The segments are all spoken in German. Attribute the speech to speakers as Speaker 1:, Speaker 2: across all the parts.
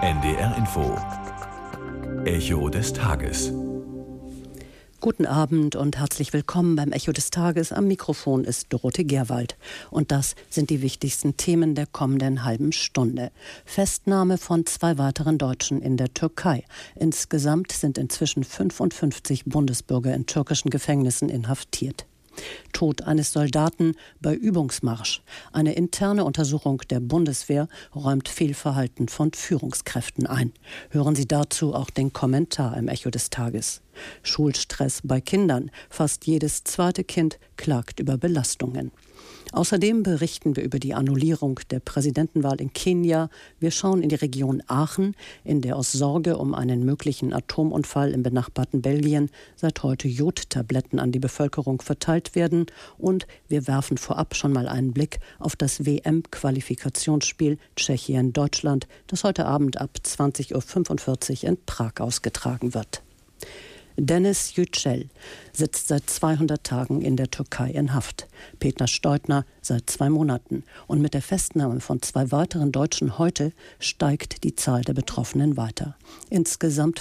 Speaker 1: NDR Info. Echo des Tages.
Speaker 2: Guten Abend und herzlich willkommen beim Echo des Tages. Am Mikrofon ist Dorothee Gerwald. Und das sind die wichtigsten Themen der kommenden halben Stunde. Festnahme von 2 weiteren Deutschen in der Türkei. Insgesamt sind inzwischen 55 Bundesbürger in türkischen Gefängnissen inhaftiert. Tod eines Soldaten bei Übungsmarsch. Eine interne Untersuchung der Bundeswehr räumt Fehlverhalten von Führungskräften ein. Hören Sie dazu auch den Kommentar im Echo des Tages. Schulstress bei Kindern. Fast jedes zweite Kind klagt über Belastungen. Außerdem berichten wir über die Annullierung der Präsidentenwahl in Kenia. Wir schauen in die Region Aachen, in der aus Sorge um einen möglichen Atomunfall im benachbarten Belgien seit heute Jodtabletten an die Bevölkerung verteilt werden. Und wir werfen vorab schon mal einen Blick auf das WM-Qualifikationsspiel Tschechien-Deutschland, das heute Abend ab 20.45 Uhr in Prag ausgetragen wird. Deniz Yücel sitzt seit 200 Tagen in der Türkei in Haft. Peter Steutner seit 2 Monaten. Und mit der Festnahme von 2 weiteren Deutschen heute steigt die Zahl der Betroffenen weiter. Insgesamt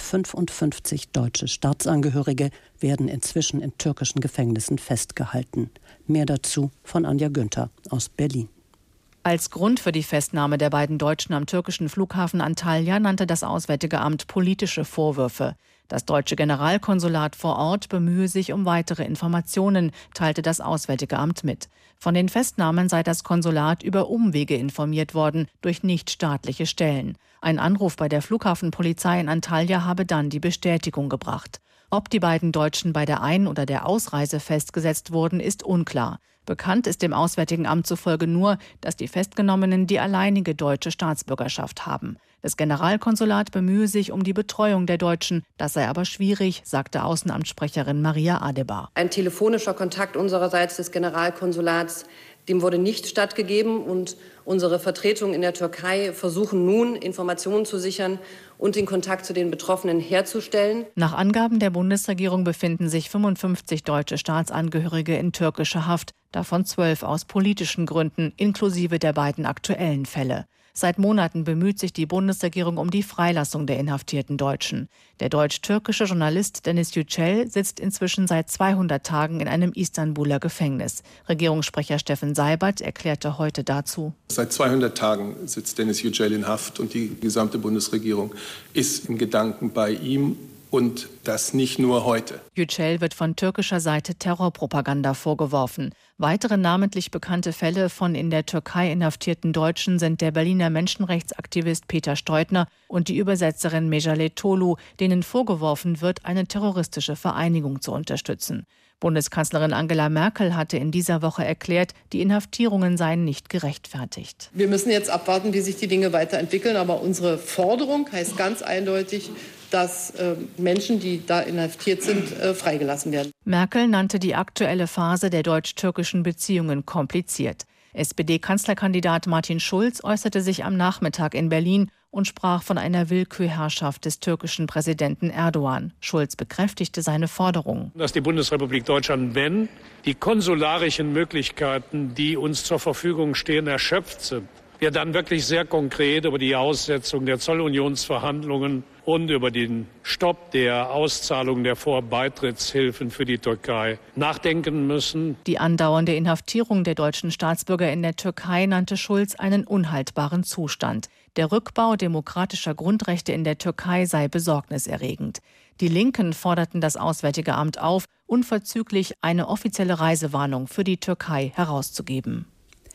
Speaker 2: 55 deutsche Staatsangehörige werden inzwischen in türkischen Gefängnissen festgehalten. Mehr dazu von Anja Günther aus Berlin.
Speaker 3: Als Grund für die Festnahme der beiden Deutschen am türkischen Flughafen Antalya nannte das Auswärtige Amt politische Vorwürfe. Das deutsche Generalkonsulat vor Ort bemühe sich um weitere Informationen, teilte das Auswärtige Amt mit. Von den Festnahmen sei das Konsulat über Umwege informiert worden, durch nichtstaatliche Stellen. Ein Anruf bei der Flughafenpolizei in Antalya habe dann die Bestätigung gebracht. Ob die beiden Deutschen bei der Ein- oder der Ausreise festgesetzt wurden, ist unklar. Bekannt ist dem Auswärtigen Amt zufolge nur, dass die Festgenommenen die alleinige deutsche Staatsbürgerschaft haben. Das Generalkonsulat bemühe sich um die Betreuung der Deutschen. Das sei aber schwierig, sagte Außenamtssprecherin Maria Adebar.
Speaker 4: Ein telefonischer Kontakt unsererseits des Generalkonsulats, dem wurde nicht stattgegeben. Und unsere Vertretungen in der Türkei versuchen nun, Informationen zu sichern und den Kontakt zu den Betroffenen herzustellen.
Speaker 3: Nach Angaben der Bundesregierung befinden sich 55 deutsche Staatsangehörige in türkischer Haft, davon 12 aus politischen Gründen, inklusive der beiden aktuellen Fälle. Seit Monaten bemüht sich die Bundesregierung um die Freilassung der inhaftierten Deutschen. Der deutsch-türkische Journalist Deniz Yücel sitzt inzwischen seit 200 Tagen in einem Istanbuler Gefängnis. Regierungssprecher Steffen Seibert erklärte heute dazu:
Speaker 5: Seit 200 Tagen sitzt Deniz Yücel in Haft und die gesamte Bundesregierung ist in Gedanken bei ihm. Und das nicht nur heute.
Speaker 3: Yücel wird von türkischer Seite Terrorpropaganda vorgeworfen. Weitere namentlich bekannte Fälle von in der Türkei inhaftierten Deutschen sind der Berliner Menschenrechtsaktivist Peter Steutner und die Übersetzerin Mejale Tolu, denen vorgeworfen wird, eine terroristische Vereinigung zu unterstützen. Bundeskanzlerin Angela Merkel hatte in dieser Woche erklärt, die Inhaftierungen seien nicht gerechtfertigt.
Speaker 6: Wir müssen jetzt abwarten, wie sich die Dinge weiterentwickeln. Aber unsere Forderung heißt ganz eindeutig, dass Menschen, die da inhaftiert sind, freigelassen werden.
Speaker 3: Merkel nannte die aktuelle Phase der deutsch-türkischen Beziehungen kompliziert. SPD-Kanzlerkandidat Martin Schulz äußerte sich am Nachmittag in Berlin und sprach von einer Willkürherrschaft des türkischen Präsidenten Erdogan. Schulz bekräftigte seine Forderung.
Speaker 7: Dass die Bundesrepublik Deutschland, wenn die konsularischen Möglichkeiten, die uns zur Verfügung stehen, erschöpft sind, wir dann wirklich sehr konkret über die Aussetzung der Zollunionsverhandlungen und über den Stopp der Auszahlung der Vorbeitrittshilfen für die Türkei nachdenken müssen.
Speaker 3: Die andauernde Inhaftierung der deutschen Staatsbürger in der Türkei nannte Schulz einen unhaltbaren Zustand. Der Rückbau demokratischer Grundrechte in der Türkei sei besorgniserregend. Die Linken forderten das Auswärtige Amt auf, unverzüglich eine offizielle Reisewarnung für die Türkei herauszugeben.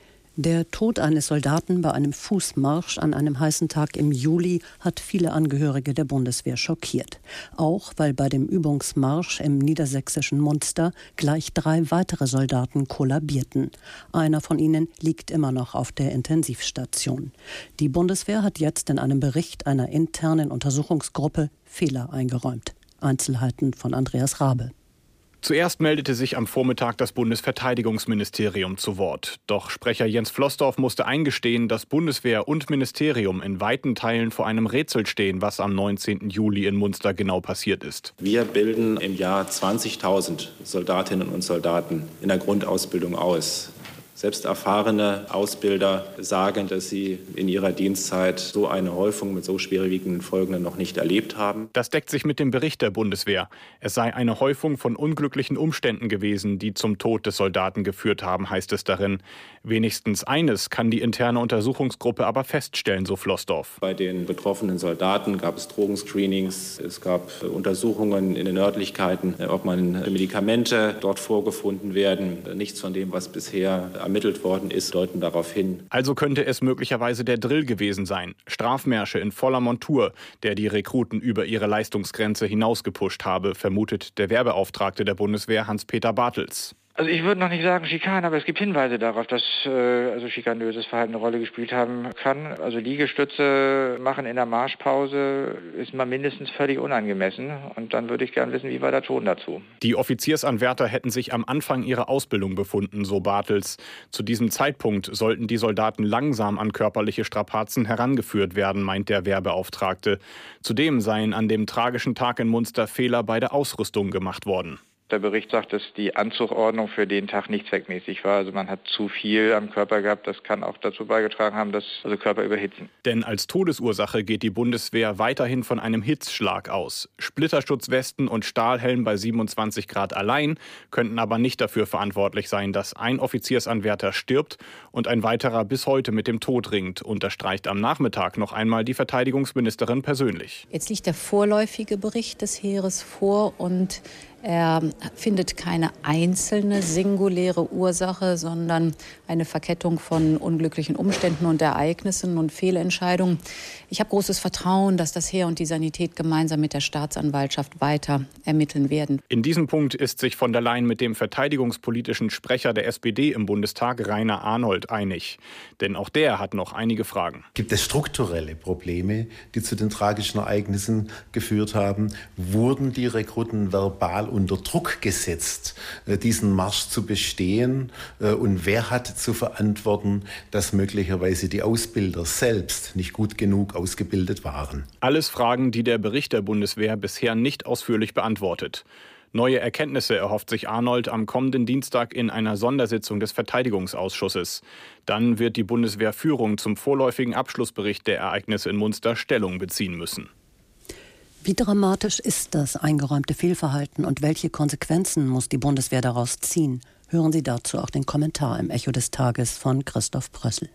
Speaker 2: Der Tod eines Soldaten bei einem Fußmarsch an einem heißen Tag im Juli hat viele Angehörige der Bundeswehr schockiert. Auch weil bei dem Übungsmarsch im niedersächsischen Munster gleich 3 weitere Soldaten kollabierten. Einer von ihnen liegt immer noch auf der Intensivstation. Die Bundeswehr hat jetzt in einem Bericht einer internen Untersuchungsgruppe Fehler eingeräumt. Einzelheiten von Andreas Rabe.
Speaker 8: Zuerst meldete sich am Vormittag das Bundesverteidigungsministerium zu Wort. Doch Sprecher Jens Flossdorf musste eingestehen, dass Bundeswehr und Ministerium in weiten Teilen vor einem Rätsel stehen, was am 19. Juli in Munster genau passiert ist.
Speaker 9: Wir bilden im Jahr 20.000 Soldatinnen und Soldaten in der Grundausbildung aus. Selbst erfahrene Ausbilder sagen, dass sie in ihrer Dienstzeit so eine Häufung mit so schwerwiegenden Folgen noch nicht erlebt haben.
Speaker 8: Das deckt sich mit dem Bericht der Bundeswehr. Es sei eine Häufung von unglücklichen Umständen gewesen, die zum Tod des Soldaten geführt haben, heißt es darin. Wenigstens eines kann die interne Untersuchungsgruppe aber feststellen, so Flossdorf.
Speaker 9: Bei den betroffenen Soldaten gab es Drogenscreenings, es gab Untersuchungen in den Örtlichkeiten, ob Medikamente dort vorgefunden werden. Nichts von dem, was bisher ermittelt worden ist, deuten darauf hin.
Speaker 8: Also könnte es möglicherweise der Drill gewesen sein. Strafmärsche in voller Montur, der die Rekruten über ihre Leistungsgrenze hinausgepusht habe, vermutet der Wehrbeauftragte der Bundeswehr Hans-Peter Bartels.
Speaker 10: Also ich würde noch nicht sagen Schikane, aber es gibt Hinweise darauf, dass schikanöses Verhalten eine Rolle gespielt haben kann. Also Liegestütze machen in der Marschpause ist mal mindestens völlig unangemessen. Und dann würde ich gern wissen, wie war der Ton dazu.
Speaker 8: Die Offiziersanwärter hätten sich am Anfang ihrer Ausbildung befunden, so Bartels. Zu diesem Zeitpunkt sollten die Soldaten langsam an körperliche Strapazen herangeführt werden, meint der Wehrbeauftragte. Zudem seien an dem tragischen Tag in Munster Fehler bei der Ausrüstung gemacht worden.
Speaker 10: Der Bericht sagt, dass die Anzugordnung für den Tag nicht zweckmäßig war. Also man hat zu viel am Körper gehabt. Das kann auch dazu beigetragen haben, dass Körper überhitzen.
Speaker 8: Denn als Todesursache geht die Bundeswehr weiterhin von einem Hitzschlag aus. Splitterschutzwesten und Stahlhelm bei 27 Grad allein könnten aber nicht dafür verantwortlich sein, dass ein Offiziersanwärter stirbt und ein weiterer bis heute mit dem Tod ringt, unterstreicht am Nachmittag noch einmal die Verteidigungsministerin persönlich.
Speaker 11: Jetzt liegt der vorläufige Bericht des Heeres vor und er findet keine einzelne singuläre Ursache, sondern eine Verkettung von unglücklichen Umständen und Ereignissen und Fehlentscheidungen. Ich habe großes Vertrauen, dass das Heer und die Sanität gemeinsam mit der Staatsanwaltschaft weiter ermitteln werden.
Speaker 8: In diesem Punkt ist sich von der Leyen mit dem verteidigungspolitischen Sprecher der SPD im Bundestag, Rainer Arnold, einig. Denn auch der hat noch einige Fragen.
Speaker 12: Gibt es strukturelle Probleme, die zu den tragischen Ereignissen geführt haben? Wurden die Rekruten verbal unter Druck gesetzt, diesen Marsch zu bestehen? Und wer hat zu verantworten, dass möglicherweise die Ausbilder selbst nicht gut genug ausgebildet waren?
Speaker 8: Alles Fragen, die der Bericht der Bundeswehr bisher nicht ausführlich beantwortet. Neue Erkenntnisse erhofft sich Arnold am kommenden Dienstag in einer Sondersitzung des Verteidigungsausschusses. Dann wird die Bundeswehrführung zum vorläufigen Abschlussbericht der Ereignisse in Munster Stellung beziehen müssen.
Speaker 2: Wie dramatisch ist das eingeräumte Fehlverhalten und welche Konsequenzen muss die Bundeswehr daraus ziehen? Hören Sie dazu auch den Kommentar im Echo des Tages von Christoph Prössl.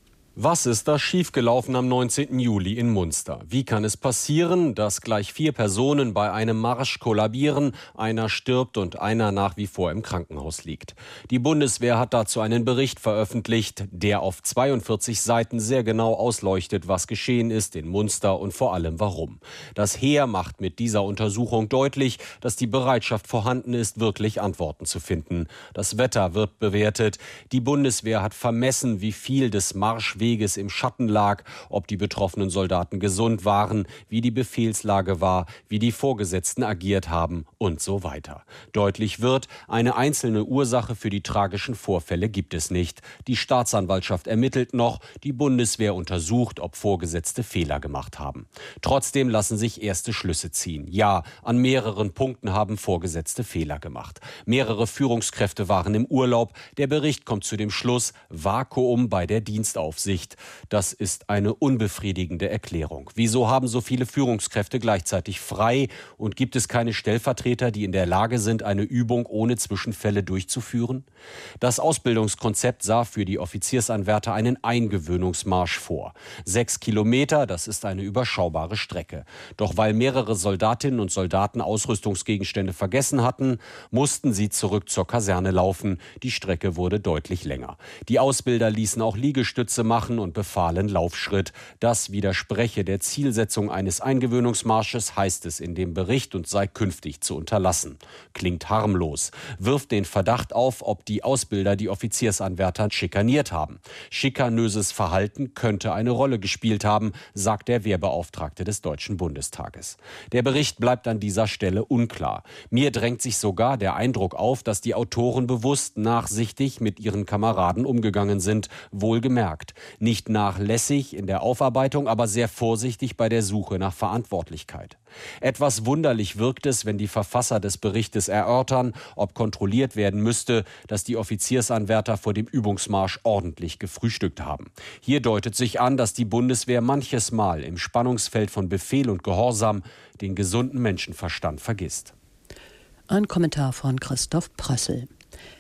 Speaker 13: Was ist da schiefgelaufen am 19. Juli in Munster? Wie kann es passieren, dass gleich 4 Personen bei einem Marsch kollabieren, einer stirbt und einer nach wie vor im Krankenhaus liegt? Die Bundeswehr hat dazu einen Bericht veröffentlicht, der auf 42 Seiten sehr genau ausleuchtet, was geschehen ist in Munster und vor allem warum. Das Heer macht mit dieser Untersuchung deutlich, dass die Bereitschaft vorhanden ist, wirklich Antworten zu finden. Das Wetter wird bewertet. Die Bundeswehr hat vermessen, wie viel des Marschweges im Schatten lag, ob die betroffenen Soldaten gesund waren, wie die Befehlslage war, wie die Vorgesetzten agiert haben und so weiter. Deutlich wird, eine einzelne Ursache für die tragischen Vorfälle gibt es nicht. Die Staatsanwaltschaft ermittelt noch, die Bundeswehr untersucht, ob Vorgesetzte Fehler gemacht haben. Trotzdem lassen sich erste Schlüsse ziehen. Ja, an mehreren Punkten haben Vorgesetzte Fehler gemacht. Mehrere Führungskräfte waren im Urlaub. Der Bericht kommt zu dem Schluss, Vakuum bei der Dienstaufsicht. Das ist eine unbefriedigende Erklärung. Wieso haben so viele Führungskräfte gleichzeitig frei und gibt es keine Stellvertreter, die in der Lage sind, eine Übung ohne Zwischenfälle durchzuführen? Das Ausbildungskonzept sah für die Offiziersanwärter einen Eingewöhnungsmarsch vor. 6 Kilometer, das ist eine überschaubare Strecke. Doch weil mehrere Soldatinnen und Soldaten Ausrüstungsgegenstände vergessen hatten, mussten sie zurück zur Kaserne laufen. Die Strecke wurde deutlich länger. Die Ausbilder ließen auch Liegestütze machen und befahlen Laufschritt. Das widerspreche der Zielsetzung eines Eingewöhnungsmarsches, heißt es in dem Bericht, und sei künftig zu unterlassen. Klingt harmlos, wirft den Verdacht auf, ob die Ausbilder die Offiziersanwärter schikaniert haben. Schikanöses Verhalten könnte eine Rolle gespielt haben, sagt der Wehrbeauftragte des Deutschen Bundestages. Der Bericht bleibt an dieser Stelle unklar. Mir drängt sich sogar der Eindruck auf, dass die Autoren bewusst nachsichtig mit ihren Kameraden umgegangen sind, wohlgemerkt. Nicht nachlässig in der Aufarbeitung, aber sehr vorsichtig bei der Suche nach Verantwortlichkeit. Etwas wunderlich wirkt es, wenn die Verfasser des Berichtes erörtern, ob kontrolliert werden müsste, dass die Offiziersanwärter vor dem Übungsmarsch ordentlich gefrühstückt haben. Hier deutet sich an, dass die Bundeswehr manches Mal im Spannungsfeld von Befehl und Gehorsam den gesunden Menschenverstand vergisst.
Speaker 2: Ein Kommentar von Christoph Prössel.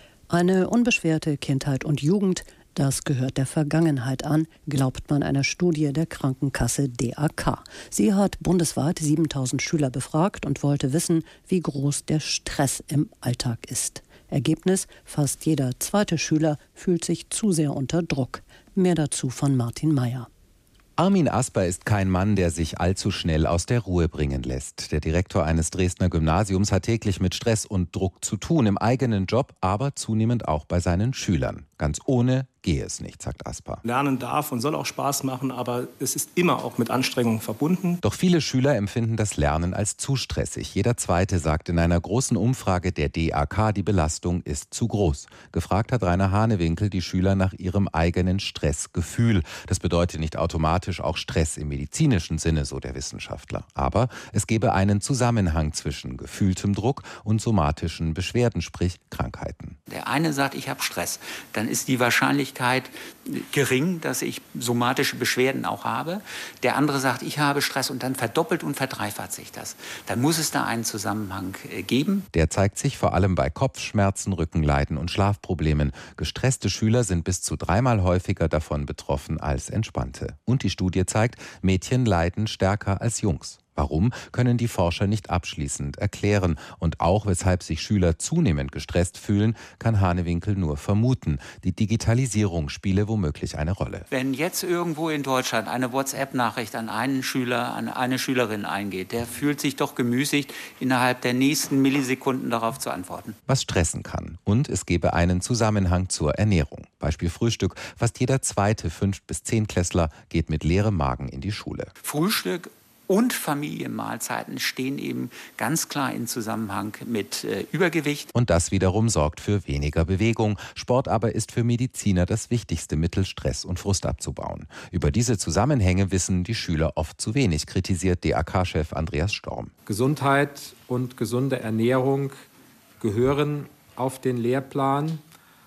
Speaker 2: Eine unbeschwerte Kindheit und Jugend, das gehört der Vergangenheit an, glaubt man einer Studie der Krankenkasse DAK. Sie hat bundesweit 7.000 Schüler befragt und wollte wissen, wie groß der Stress im Alltag ist. Ergebnis: Fast jeder zweite Schüler fühlt sich zu sehr unter Druck. Mehr dazu von Martin Mayer.
Speaker 14: Armin Asper ist kein Mann, der sich allzu schnell aus der Ruhe bringen lässt. Der Direktor eines Dresdner Gymnasiums hat täglich mit Stress und Druck zu tun, im eigenen Job, aber zunehmend auch bei seinen Schülern. Ganz ohne gehe es nicht, sagt Asper.
Speaker 15: Lernen darf und soll auch Spaß machen, aber es ist immer auch mit Anstrengungen verbunden.
Speaker 14: Doch viele Schüler empfinden das Lernen als zu stressig. Jeder Zweite sagt in einer großen Umfrage der DAK, die Belastung ist zu groß. Gefragt hat Rainer Hanewinkel die Schüler nach ihrem eigenen Stressgefühl. Das bedeutet nicht automatisch auch Stress im medizinischen Sinne, so der Wissenschaftler. Aber es gebe einen Zusammenhang zwischen gefühltem Druck und somatischen Beschwerden, sprich Krankheiten.
Speaker 16: Der eine sagt, ich habe Stress. Dann ist die Wahrscheinlichkeit gering, dass ich somatische Beschwerden auch habe. Der andere sagt, ich habe Stress, und dann verdoppelt und verdreifacht sich das. Dann muss es da einen Zusammenhang geben.
Speaker 14: Der zeigt sich vor allem bei Kopfschmerzen, Rückenleiden und Schlafproblemen. Gestresste Schüler sind bis zu 3-mal häufiger davon betroffen als entspannte. Und die Studie zeigt, Mädchen leiden stärker als Jungs. Warum, können die Forscher nicht abschließend erklären. Und auch weshalb sich Schüler zunehmend gestresst fühlen, kann Hanewinkel nur vermuten. Die Digitalisierung spiele womöglich eine Rolle.
Speaker 16: Wenn jetzt irgendwo in Deutschland eine WhatsApp-Nachricht an einen Schüler, an eine Schülerin eingeht, der fühlt sich doch gemüßigt, innerhalb der nächsten Millisekunden darauf zu antworten.
Speaker 14: Was stressen kann. Und es gebe einen Zusammenhang zur Ernährung. Beispiel Frühstück. Fast jeder zweite 5- bis 10-Klässler geht mit leerem Magen in die Schule.
Speaker 16: Frühstück und Familienmahlzeiten stehen eben ganz klar in Zusammenhang mit Übergewicht.
Speaker 14: Und das wiederum sorgt für weniger Bewegung. Sport aber ist für Mediziner das wichtigste Mittel, Stress und Frust abzubauen. Über diese Zusammenhänge wissen die Schüler oft zu wenig, kritisiert DAK-Chef Andreas Storm.
Speaker 17: Gesundheit und gesunde Ernährung gehören auf den Lehrplan.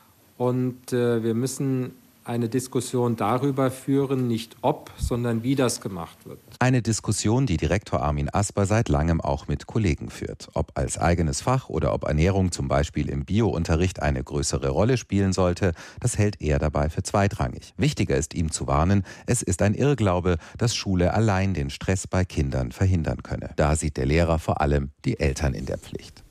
Speaker 17: Und wir müssen eine Diskussion darüber führen, nicht ob, sondern wie das gemacht wird.
Speaker 14: Eine Diskussion, die Direktor Armin Asper seit langem auch mit Kollegen führt. Ob als eigenes Fach oder ob Ernährung zum Beispiel im Bio-Unterricht eine größere Rolle spielen sollte, das hält er dabei für zweitrangig. Wichtiger ist ihm zu warnen, es ist ein Irrglaube, dass Schule allein den Stress bei Kindern verhindern könne. Da sieht der Lehrer vor allem die Eltern in der Pflicht.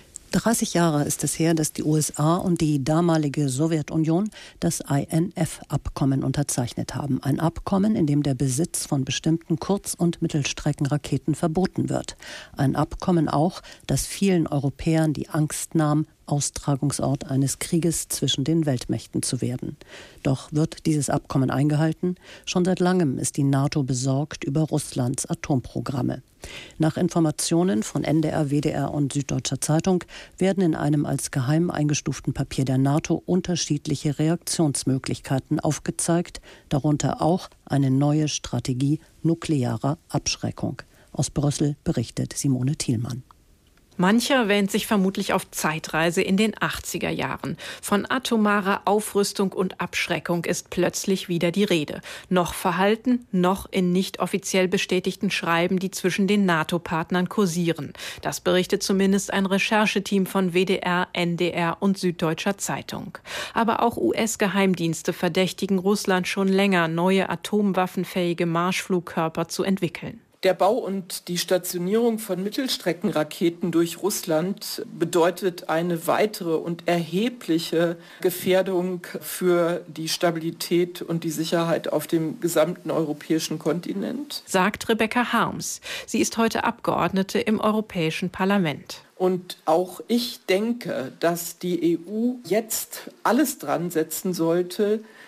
Speaker 2: 30 Jahre ist es her, dass die USA und die damalige Sowjetunion das INF-Abkommen unterzeichnet haben. Ein Abkommen, in dem der Besitz von bestimmten Kurz- und Mittelstreckenraketen verboten wird. Ein Abkommen auch, das vielen Europäern die Angst nahm, Austragungsort eines Krieges zwischen den Weltmächten zu werden. Doch wird dieses Abkommen eingehalten? Schon seit langem ist die NATO besorgt über Russlands Atomprogramme. Nach Informationen von NDR, WDR und Süddeutscher Zeitung werden in einem als geheim eingestuften Papier der NATO unterschiedliche Reaktionsmöglichkeiten aufgezeigt, darunter auch eine neue Strategie nuklearer Abschreckung. Aus Brüssel berichtet Simone Thielmann.
Speaker 18: Mancher wähnt sich vermutlich auf Zeitreise in den 80er Jahren. Von atomarer Aufrüstung und Abschreckung ist plötzlich wieder die Rede. Noch verhalten, noch in nicht offiziell bestätigten Schreiben, die zwischen den NATO-Partnern kursieren. Das berichtet zumindest ein Rechercheteam von WDR, NDR und Süddeutscher Zeitung. Aber auch US-Geheimdienste verdächtigen Russland schon länger, neue atomwaffenfähige Marschflugkörper zu entwickeln.
Speaker 19: Der Bau und die Stationierung von Mittelstreckenraketen durch Russland bedeutet eine weitere und erhebliche Gefährdung für die Stabilität und die Sicherheit auf dem gesamten europäischen Kontinent,
Speaker 18: sagt Rebecca Harms. Sie ist heute Abgeordnete im Europäischen Parlament.
Speaker 19: Und auch ich denke, dass die EU jetzt alles dran setzen sollte,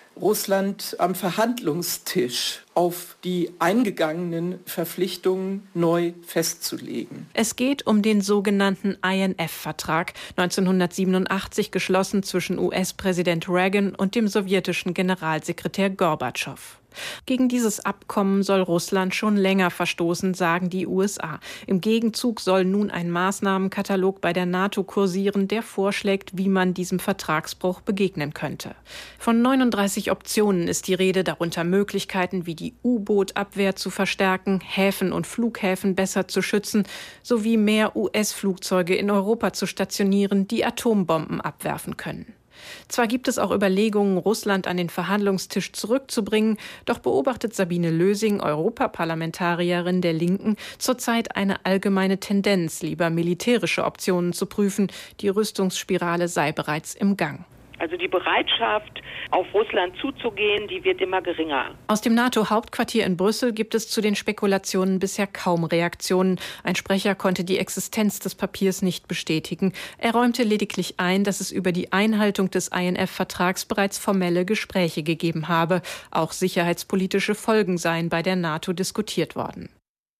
Speaker 19: Russland am Verhandlungstisch auf die eingegangenen Verpflichtungen neu festzulegen.
Speaker 18: Es geht um den sogenannten INF-Vertrag, 1987 geschlossen zwischen US-Präsident Reagan und dem sowjetischen Generalsekretär Gorbatschow. Gegen dieses Abkommen soll Russland schon länger verstoßen, sagen die USA. Im Gegenzug soll nun ein Maßnahmenkatalog bei der NATO kursieren, der vorschlägt, wie man diesem Vertragsbruch begegnen könnte. Von 39 Optionen ist die Rede, darunter Möglichkeiten wie die U-Boot-Abwehr zu verstärken, Häfen und Flughäfen besser zu schützen, sowie mehr US-Flugzeuge in Europa zu stationieren, die Atombomben abwerfen können. Zwar gibt es auch Überlegungen, Russland an den Verhandlungstisch zurückzubringen, doch beobachtet Sabine Lösing, Europaparlamentarierin der Linken, zurzeit eine allgemeine Tendenz, lieber militärische Optionen zu prüfen. Die Rüstungsspirale sei bereits im Gang.
Speaker 20: Also die Bereitschaft, auf Russland zuzugehen, die wird immer geringer.
Speaker 18: Aus dem NATO-Hauptquartier in Brüssel gibt es zu den Spekulationen bisher kaum Reaktionen. Ein Sprecher konnte die Existenz des Papiers nicht bestätigen. Er räumte lediglich ein, dass es über die Einhaltung des INF-Vertrags bereits formelle Gespräche gegeben habe. Auch sicherheitspolitische Folgen seien bei der NATO diskutiert worden.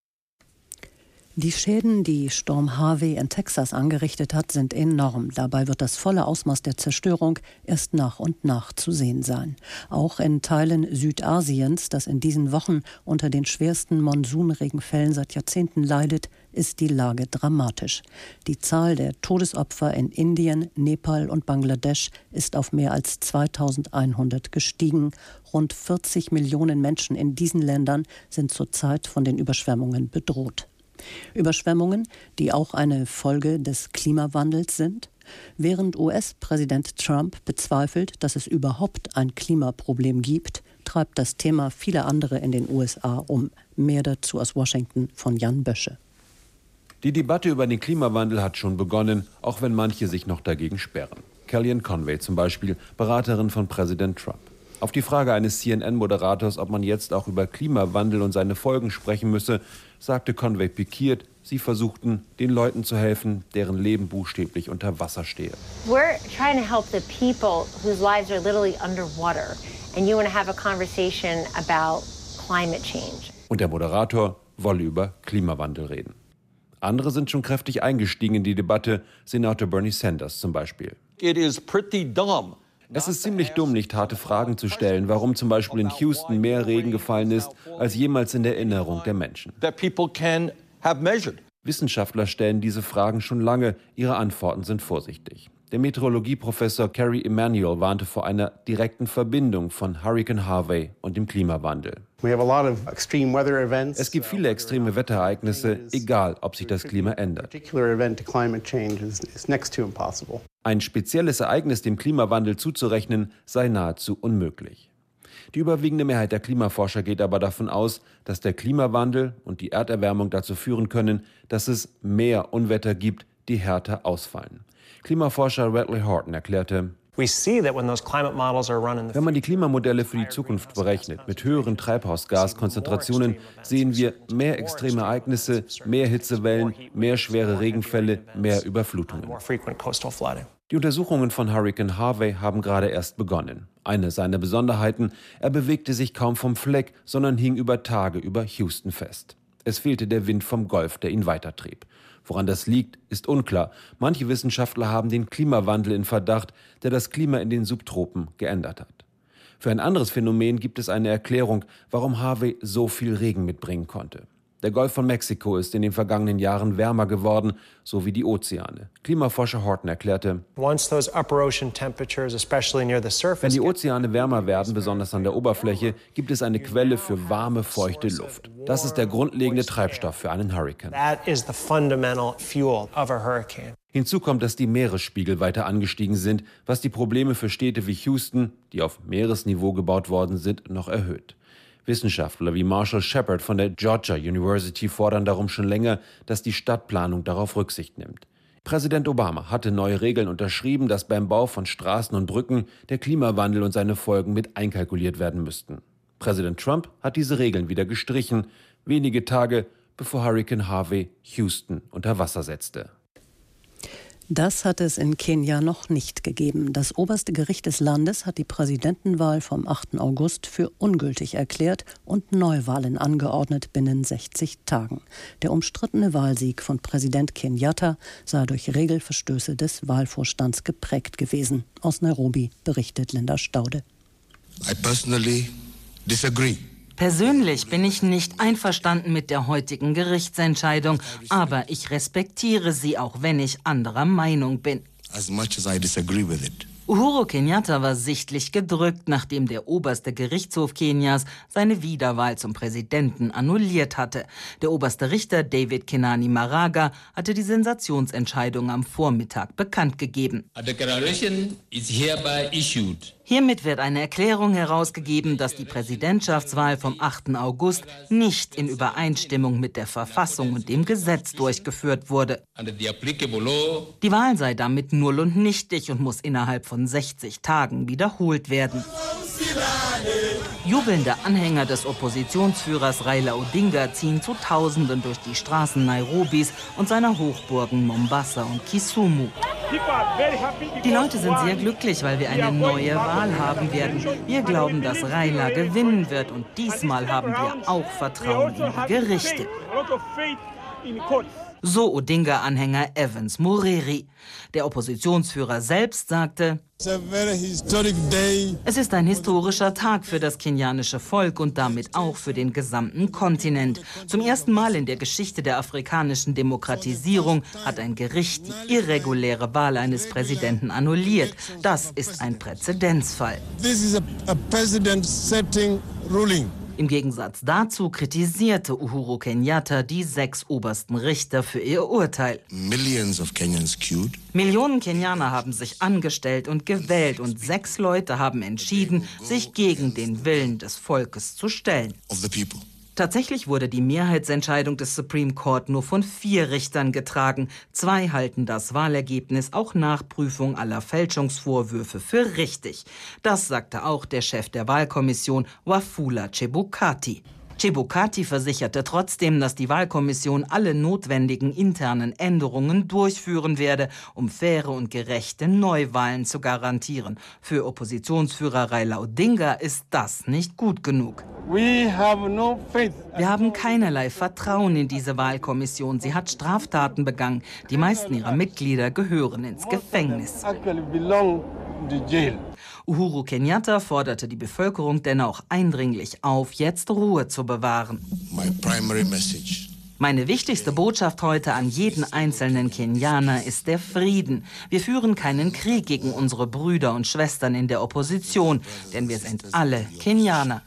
Speaker 2: Die Schäden, die Sturm Harvey in Texas angerichtet hat, sind enorm. Dabei wird das volle Ausmaß der Zerstörung erst nach und nach zu sehen sein. Auch in Teilen Südasiens, das in diesen Wochen unter den schwersten Monsunregenfällen seit Jahrzehnten leidet, ist die Lage dramatisch. Die Zahl der Todesopfer in Indien, Nepal und Bangladesch ist auf mehr als 2100 gestiegen. Rund 40 Millionen Menschen in diesen Ländern sind zurzeit von den Überschwemmungen bedroht. Überschwemmungen, die auch eine Folge des Klimawandels sind. Während US-Präsident Trump bezweifelt, dass es überhaupt ein Klimaproblem gibt, treibt das Thema viele andere in den USA um. Mehr dazu aus Washington von Jan Bösche.
Speaker 21: Die Debatte über den Klimawandel hat schon begonnen, auch wenn manche sich noch dagegen sperren. Kellyanne Conway zum Beispiel, Beraterin von Präsident Trump. Auf die Frage eines CNN-Moderators, ob man jetzt auch über Klimawandel und seine Folgen sprechen müsse, sagte Conway pikiert, sie versuchten, den Leuten zu helfen, deren Leben buchstäblich unter Wasser stehe.
Speaker 22: We're trying to help the people whose lives are literally underwater. And you want to have a conversation about climate change.
Speaker 21: Und der Moderator wolle über Klimawandel reden. Andere sind schon kräftig eingestiegen in die Debatte, Senator Bernie Sanders zum Beispiel.
Speaker 23: It is pretty dumb.
Speaker 21: Es ist ziemlich dumm, nicht harte Fragen zu stellen, warum zum Beispiel in Houston mehr Regen gefallen ist, als jemals in der Erinnerung der Menschen. Wissenschaftler stellen diese Fragen schon lange, ihre Antworten sind vorsichtig. Der Meteorologieprofessor Kerry Emanuel warnte vor einer direkten Verbindung von Hurrikan Harvey und dem Klimawandel. Es gibt viele extreme Wetterereignisse, egal ob sich das Klima ändert. Ein spezielles Ereignis dem Klimawandel zuzurechnen, sei nahezu unmöglich. Die überwiegende Mehrheit der Klimaforscher geht aber davon aus, dass der Klimawandel und die Erderwärmung dazu führen können, dass es mehr Unwetter gibt, die härter ausfallen. Klimaforscher Radley Horton erklärte, wenn man die Klimamodelle für die Zukunft berechnet, mit höheren Treibhausgaskonzentrationen, sehen wir mehr extreme Ereignisse, mehr Hitzewellen, mehr schwere Regenfälle, mehr Überflutungen. Die Untersuchungen von Hurrikan Harvey haben gerade erst begonnen. Eine seiner Besonderheiten, er bewegte sich kaum vom Fleck, sondern hing über Tage über Houston fest. Es fehlte der Wind vom Golf, der ihn weitertrieb. Woran das liegt, ist unklar. Manche Wissenschaftler haben den Klimawandel in Verdacht, der das Klima in den Subtropen geändert hat. Für ein anderes Phänomen gibt es eine Erklärung, warum Harvey so viel Regen mitbringen konnte. Der Golf von Mexiko ist in den vergangenen Jahren wärmer geworden, so wie die Ozeane. Klimaforscher Horton erklärte, wenn die Ozeane wärmer werden, besonders an der Oberfläche, gibt es eine Quelle für warme, feuchte Luft. Das ist der grundlegende Treibstoff für einen Hurrikan. Hinzu kommt, dass die Meeresspiegel weiter angestiegen sind, was die Probleme für Städte wie Houston, die auf Meeresniveau gebaut worden sind, noch erhöht. Wissenschaftler wie Marshall Shepard von der Georgia University fordern darum schon länger, dass die Stadtplanung darauf Rücksicht nimmt. Präsident Obama hatte neue Regeln unterschrieben, dass beim Bau von Straßen und Brücken der Klimawandel und seine Folgen mit einkalkuliert werden müssten. Präsident Trump hat diese Regeln wieder gestrichen, wenige Tage bevor Hurrikan Harvey Houston unter Wasser setzte.
Speaker 2: Das hat es in Kenia noch nicht gegeben. Das oberste Gericht des Landes hat die Präsidentenwahl vom 8. August für ungültig erklärt und Neuwahlen angeordnet binnen 60 Tagen. Der umstrittene Wahlsieg von Präsident Kenyatta sei durch Regelverstöße des Wahlvorstands geprägt gewesen. Aus Nairobi berichtet Linda Staude.
Speaker 1: I personally disagree.
Speaker 4: Persönlich bin ich nicht einverstanden mit der heutigen Gerichtsentscheidung, aber ich respektiere sie, auch wenn ich anderer Meinung bin.
Speaker 1: As much as I disagree with it.
Speaker 4: Uhuru Kenyatta war sichtlich gedrückt, nachdem der oberste Gerichtshof Kenias seine Wiederwahl zum Präsidenten annulliert hatte. Der oberste Richter David Kenani Maraga hatte die Sensationsentscheidung am Vormittag bekannt gegeben.
Speaker 5: A declaration is hereby issued.
Speaker 4: Hiermit wird eine Erklärung herausgegeben, dass die Präsidentschaftswahl vom 8. August nicht in Übereinstimmung mit der Verfassung und dem Gesetz durchgeführt wurde. Die Wahl sei damit null und nichtig und muss innerhalb von 60 Tagen wiederholt werden. Jubelnde Anhänger des Oppositionsführers Raila Odinga ziehen zu Tausenden durch die Straßen Nairobis und seiner Hochburgen Mombasa und Kisumu. Die Leute sind sehr glücklich, weil wir eine neue Wahl haben werden. Wir glauben, dass Raila gewinnen wird und diesmal haben wir auch Vertrauen in die Gerichte. So Odinga-Anhänger Evans Mureri. Der Oppositionsführer selbst sagte: Es ist ein historischer Tag für das kenianische Volk und damit auch für den gesamten Kontinent. Zum ersten Mal in der Geschichte der afrikanischen Demokratisierung hat ein Gericht die irreguläre Wahl eines Präsidenten annulliert. Das ist ein Präzedenzfall. Im Gegensatz dazu kritisierte Uhuru Kenyatta die 6 obersten Richter für ihr Urteil. Millionen Kenianer haben sich angestellt und gewählt und 6 Leute haben entschieden, sich gegen den Willen des Volkes zu stellen. Tatsächlich wurde die Mehrheitsentscheidung des Supreme Court nur von 4 Richtern getragen. 2 halten das Wahlergebnis auch nach Prüfung aller Fälschungsvorwürfe für richtig. Das sagte auch der Chef der Wahlkommission, Wafula Chebukati. Chebukati versicherte trotzdem, dass die Wahlkommission alle notwendigen internen Änderungen durchführen werde, um faire und gerechte Neuwahlen zu garantieren. Für Oppositionsführer Raila Odinga ist das nicht gut genug. Wir haben keinerlei Vertrauen in diese Wahlkommission. Sie hat Straftaten begangen. Die meisten ihrer Mitglieder gehören ins Gefängnis. Uhuru Kenyatta forderte die Bevölkerung dennoch eindringlich auf, jetzt Ruhe zu bewahren. Meine wichtigste Botschaft heute an jeden einzelnen Kenianer ist der Frieden. Wir führen keinen Krieg gegen unsere Brüder und Schwestern in der Opposition, denn wir sind alle Kenianer.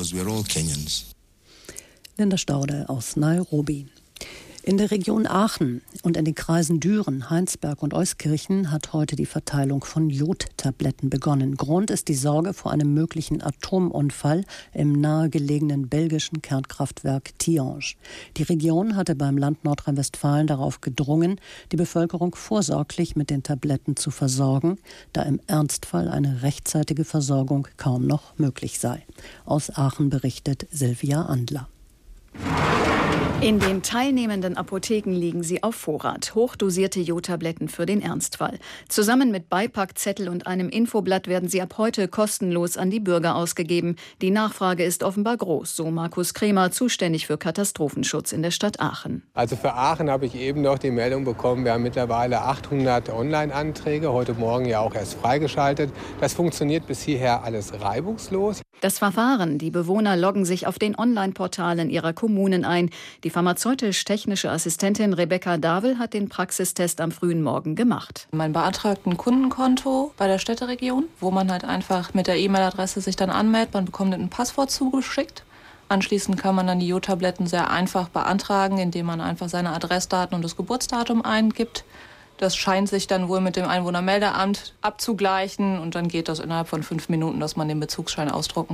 Speaker 2: Linda Staude aus Nairobi. In der Region Aachen und in den Kreisen Düren, Heinsberg und Euskirchen hat heute die Verteilung von Jodtabletten begonnen. Grund ist die Sorge vor einem möglichen Atomunfall im nahegelegenen belgischen Kernkraftwerk Tihange. Die Region hatte beim Land Nordrhein-Westfalen darauf gedrungen, die Bevölkerung vorsorglich mit den Tabletten zu versorgen, da im Ernstfall eine rechtzeitige Versorgung kaum noch möglich sei. Aus Aachen berichtet Silvia Andler.
Speaker 24: In den teilnehmenden Apotheken liegen sie auf Vorrat. Hochdosierte Jodtabletten für den Ernstfall. Zusammen mit Beipackzettel und einem Infoblatt werden sie ab heute kostenlos an die Bürger ausgegeben. Die Nachfrage ist offenbar groß, so Markus Kremer, zuständig für Katastrophenschutz in der Stadt Aachen.
Speaker 25: Also für Aachen habe ich eben noch die Meldung bekommen, wir haben mittlerweile 800 Online-Anträge, heute Morgen ja auch erst freigeschaltet. Das funktioniert bis hierher alles reibungslos.
Speaker 24: Das Verfahren, die Bewohner loggen sich auf den Online-Portalen ihrer Kommunen ein. Die pharmazeutisch-technische Assistentin Rebecca Davel hat den Praxistest am frühen Morgen gemacht.
Speaker 26: Man beantragt ein Kundenkonto bei der Städteregion, wo man halt einfach mit der E-Mail-Adresse sich dann anmeldet. Man bekommt ein Passwort zugeschickt. Anschließend kann man dann die Jodtabletten sehr einfach beantragen, indem man einfach seine Adressdaten und das Geburtsdatum eingibt. Das scheint sich dann wohl mit dem Einwohnermeldeamt abzugleichen und dann geht das innerhalb von 5 Minuten, dass man den Bezugsschein ausdrucken kann.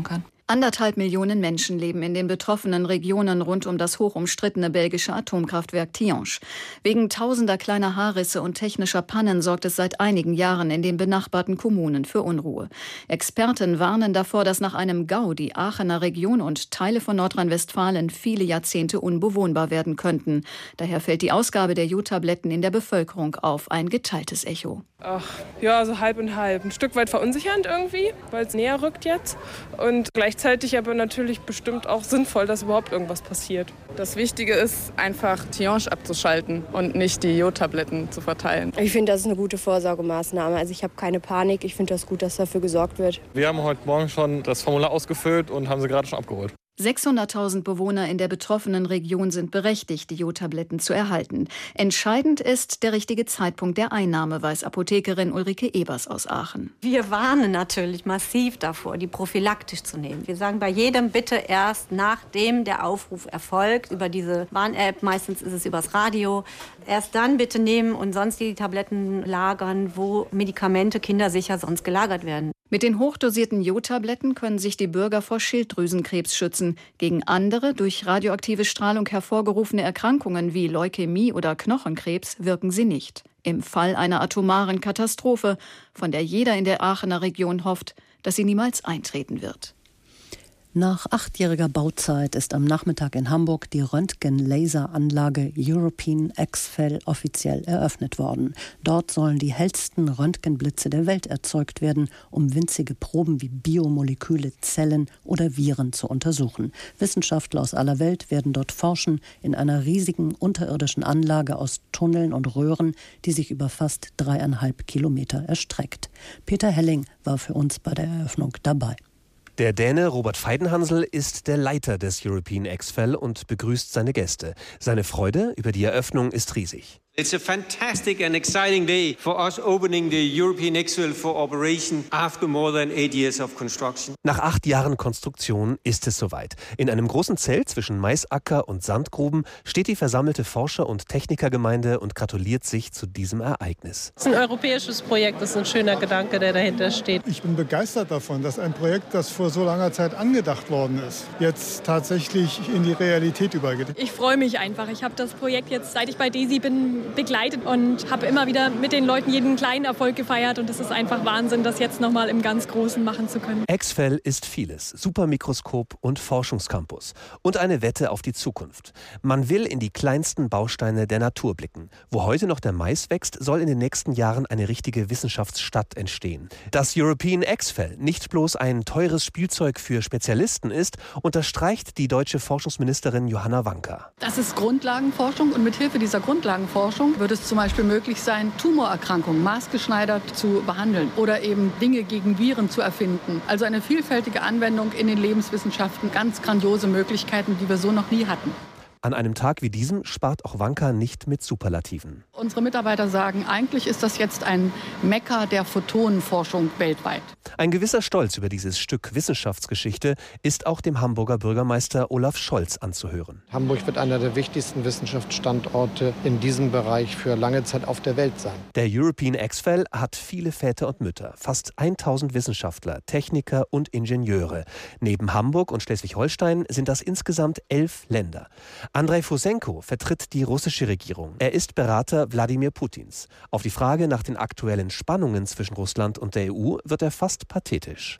Speaker 24: 1,5 Millionen Menschen leben in den betroffenen Regionen rund um das hochumstrittene belgische Atomkraftwerk Tihange. Wegen tausender kleiner Haarrisse und technischer Pannen sorgt es seit einigen Jahren in den benachbarten Kommunen für Unruhe. Experten warnen davor, dass nach einem GAU die Aachener Region und Teile von Nordrhein-Westfalen viele Jahrzehnte unbewohnbar werden könnten. Daher fällt die Ausgabe der Jodtabletten in der Bevölkerung auf ein geteiltes Echo.
Speaker 3: Ach, ja, so halb und halb. Ein Stück weit verunsichernd irgendwie, weil es näher rückt jetzt. Und gleichzeitig aber natürlich bestimmt auch sinnvoll, dass überhaupt irgendwas passiert.
Speaker 6: Das Wichtige ist einfach, Tihange abzuschalten und nicht die Jodtabletten zu verteilen.
Speaker 7: Ich finde, das ist eine gute Vorsorgemaßnahme. Also ich habe keine Panik. Ich finde das gut, dass dafür gesorgt wird.
Speaker 9: Wir haben heute Morgen schon das Formular ausgefüllt und haben sie gerade schon abgeholt.
Speaker 24: 600.000 Bewohner in der betroffenen Region sind berechtigt, die Jodtabletten zu erhalten. Entscheidend ist der richtige Zeitpunkt der Einnahme, weiß Apothekerin Ulrike Ebers aus Aachen.
Speaker 10: Wir warnen natürlich massiv davor, die prophylaktisch zu nehmen. Wir sagen bei jedem bitte erst, nachdem der Aufruf erfolgt, über diese Warn-App, meistens ist es übers Radio, erst dann bitte nehmen und sonst die Tabletten lagern, wo Medikamente kindersicher sonst gelagert werden.
Speaker 24: Mit den hochdosierten Jodtabletten können sich die Bürger vor Schilddrüsenkrebs schützen. Gegen andere, durch radioaktive Strahlung hervorgerufene Erkrankungen wie Leukämie oder Knochenkrebs wirken sie nicht. Im Fall einer atomaren Katastrophe, von der jeder in der Aachener Region hofft, dass sie niemals eintreten wird.
Speaker 2: Nach 8-jähriger Bauzeit ist am Nachmittag in Hamburg die Röntgen-Laseranlage European X-FEL offiziell eröffnet worden. Dort sollen die hellsten Röntgenblitze der Welt erzeugt werden, um winzige Proben wie Biomoleküle, Zellen oder Viren zu untersuchen. Wissenschaftler aus aller Welt werden dort forschen in einer riesigen unterirdischen Anlage aus Tunneln und Röhren, die sich über fast 3,5 Kilometer erstreckt. Peter Helling war für uns bei der Eröffnung dabei.
Speaker 11: Der Däne Robert Feidenhansel ist der Leiter des European X-FEL und begrüßt seine Gäste. Seine Freude über die Eröffnung ist riesig.
Speaker 27: It's a fantastic and exciting day for us opening the European X-FEL for operation after more than 8 years of construction.
Speaker 11: Nach 8 Jahren Konstruktion ist es soweit. In einem großen Zelt zwischen Maisacker und Sandgruben steht die versammelte Forscher- und Technikergemeinde und gratuliert sich zu diesem Ereignis.
Speaker 28: Es ist ein europäisches Projekt, das ist ein schöner Gedanke, der dahinter steht.
Speaker 29: Ich bin begeistert davon, dass ein Projekt, das vor so langer Zeit angedacht worden ist, jetzt tatsächlich in die Realität übergeht.
Speaker 30: Ich freue mich einfach. Ich habe das Projekt jetzt, seit ich bei DESI bin, begleitet und habe immer wieder mit den Leuten jeden kleinen Erfolg gefeiert. Und es ist einfach Wahnsinn, das jetzt nochmal im ganz Großen machen zu können.
Speaker 11: X-FEL ist vieles. Supermikroskop und Forschungscampus. Und eine Wette auf die Zukunft. Man will in die kleinsten Bausteine der Natur blicken. Wo heute noch der Mais wächst, soll in den nächsten Jahren eine richtige Wissenschaftsstadt entstehen. Dass European X-FEL nicht bloß ein teures Spielzeug für Spezialisten ist, unterstreicht die deutsche Forschungsministerin Johanna Wanka.
Speaker 31: Das ist Grundlagenforschung und mit Hilfe dieser Grundlagenforschung wird es zum Beispiel möglich sein, Tumorerkrankungen maßgeschneidert zu behandeln oder eben Dinge gegen Viren zu erfinden. Also eine vielfältige Anwendung in den Lebenswissenschaften, ganz grandiose Möglichkeiten, die wir so noch nie hatten.
Speaker 11: An einem Tag wie diesem spart auch Wanka nicht mit Superlativen.
Speaker 31: Unsere Mitarbeiter sagen, eigentlich ist das jetzt ein Mekka der Photonenforschung weltweit.
Speaker 11: Ein gewisser Stolz über dieses Stück Wissenschaftsgeschichte ist auch dem Hamburger Bürgermeister Olaf Scholz anzuhören.
Speaker 32: Hamburg wird einer der wichtigsten Wissenschaftsstandorte in diesem Bereich für lange Zeit auf der Welt sein.
Speaker 11: Der European X-FEL hat viele Väter und Mütter, fast 1000 Wissenschaftler, Techniker und Ingenieure. Neben Hamburg und Schleswig-Holstein sind das insgesamt 11 Länder. Andrei Fusenko vertritt die russische Regierung. Er ist Berater Wladimir Putins. Auf die Frage nach den aktuellen Spannungen zwischen Russland und der EU wird er fast pathetisch.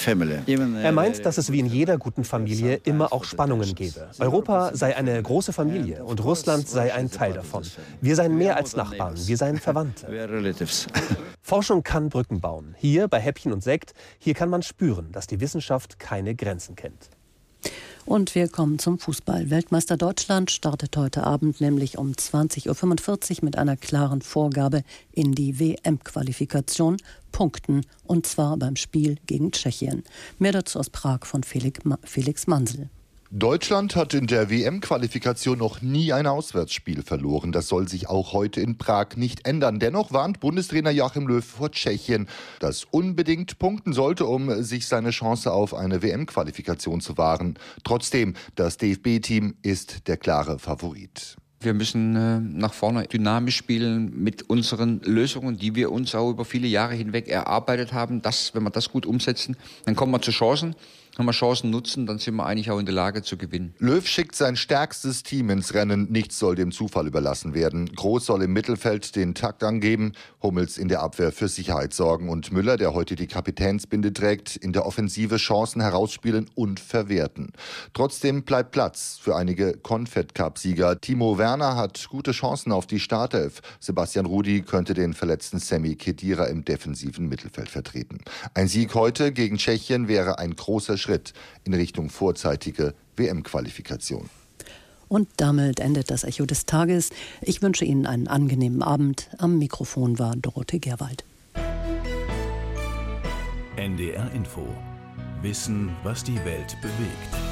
Speaker 11: Er meint, dass es wie in jeder guten Familie immer auch Spannungen gebe. Europa sei eine große Familie und Russland sei ein Teil davon. Wir seien mehr als Nachbarn, wir seien Verwandte. Forschung kann Brücken bauen. Hier bei Häppchen und Sekt, hier kann man spüren, dass die Wissenschaft keine Grenzen kennt.
Speaker 2: Und wir kommen zum Fußball. Weltmeister Deutschland startet heute Abend nämlich um 20.45 Uhr mit einer klaren Vorgabe in die WM-Qualifikation, punkten, und zwar beim Spiel gegen Tschechien. Mehr dazu aus Prag von Felix Mansel.
Speaker 33: Deutschland hat in der WM-Qualifikation noch nie ein Auswärtsspiel verloren. Das soll sich auch heute in Prag nicht ändern. Dennoch warnt Bundestrainer Joachim Löw vor Tschechien, das unbedingt punkten sollte, um sich seine Chance auf eine WM-Qualifikation zu wahren. Trotzdem, das DFB-Team ist der klare Favorit.
Speaker 34: Wir müssen nach vorne dynamisch spielen mit unseren Lösungen, die wir uns auch über viele Jahre hinweg erarbeitet haben. Wenn wir das gut umsetzen, dann kommen wir zu Chancen. wenn wir Chancen nutzen, dann sind wir eigentlich auch in der Lage zu gewinnen.
Speaker 33: Löw schickt sein stärkstes Team ins Rennen. Nichts soll dem Zufall überlassen werden. Groß soll im Mittelfeld den Takt angeben, Hummels in der Abwehr für Sicherheit sorgen und Müller, der heute die Kapitänsbinde trägt, in der Offensive Chancen herausspielen und verwerten. Trotzdem bleibt Platz für einige Confed-Cup-Sieger. Timo Werner hat gute Chancen auf die Startelf. Sebastian Rudy könnte den verletzten Sami Khedira im defensiven Mittelfeld vertreten. Ein Sieg heute gegen Tschechien wäre ein großer Schritt in Richtung vorzeitige WM-Qualifikation.
Speaker 2: Und damit endet das Echo des Tages. Ich wünsche Ihnen einen angenehmen Abend. Am Mikrofon war Dorothee Gerwald.
Speaker 1: NDR Info. Wissen, was die Welt bewegt.